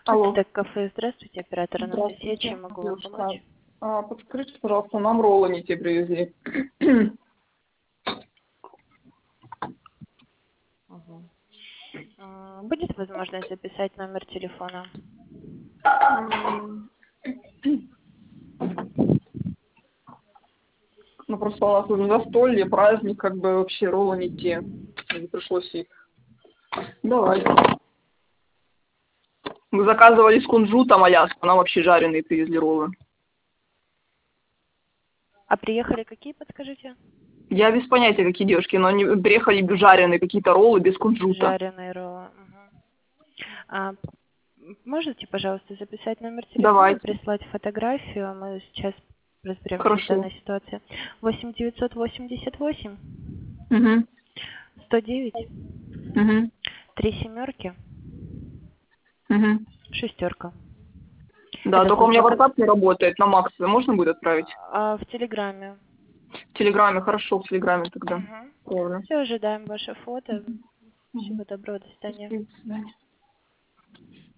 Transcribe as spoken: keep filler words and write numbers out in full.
Алло. Ацтек кафе, здравствуйте, оператор Анастасия, Здравствуйте, чем могу вам девушка. помочь? А, подскажите, пожалуйста, нам роллы не те привезли. Мгм. А, Будет возможность записать номер телефона? М, Ну, просто у нас уже застолье, праздник, как бы вообще роллы не те. Не пришлось их. Давайте. Мы заказывали с кунжутом Аляску, нам вообще жареные привезли роллы. А приехали какие, подскажите? Я без понятия, какие девушки, но они приехали жареные какие-то роллы без кунжута. Жареные роллы. Мгм. А, м, можете, пожалуйста, записать номер телефона, Давайте. прислать фотографию? Мы сейчас разберемся с Хорошо. данной ситуацией. восемь девятьсот восемьдесят восемь Угу. сто девять Угу. три семерки Угу. шестерка. Да, Это только у меня служба кон- WhatsApp не работает, на Макс можно будет отправить? а, в Телеграме. В Телеграме, хорошо, в Телеграме тогда. Угу. Правильно. Все, ожидаем ваше фото. Мгм. Всего доброго, до свидания. До свидания.